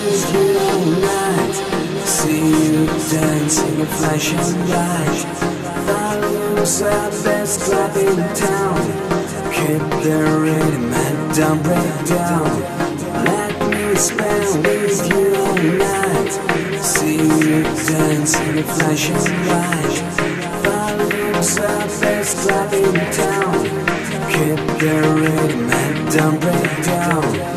with you all night. See you dance in the flashing light. Volume's up, best club in town. Keep the rhythm and don't break down. Let me spend with you all night. See you dance in the flashing light. Volume's up, best club in town. Keep the rhythm and don't break down.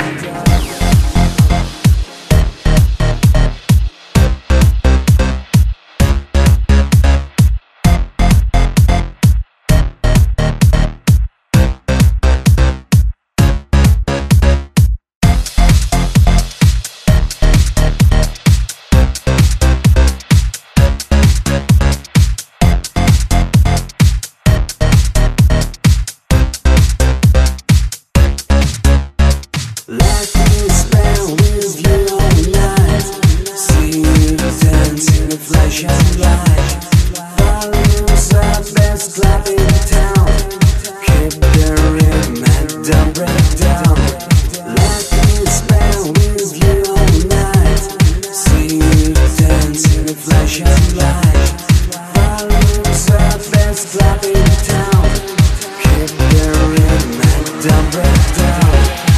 Let me spend with you all night. See you dance in the flashing light. Volume's up, best club in town. Keep the rhythm and don't break down. Let me spend with you all night. See you dance in the flashing light. Volume's up, best club in town. Keep the rhythm and don't break down.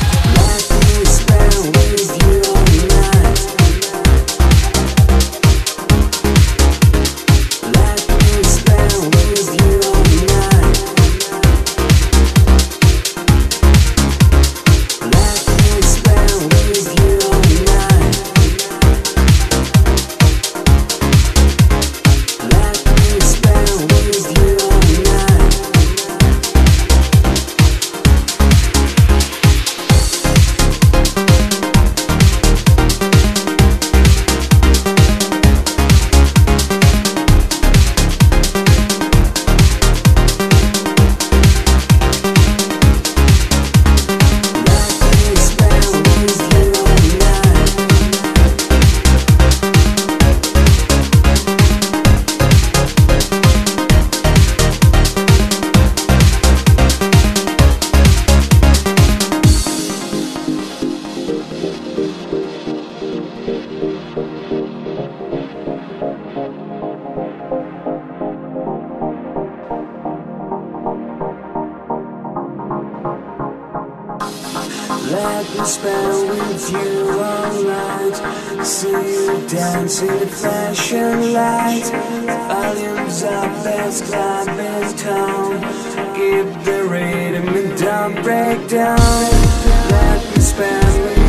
Let me spend with you all night. See you dance in the flashing light. Volume's up, best club in town. Keep the rhythm and don't break down. Let me spend with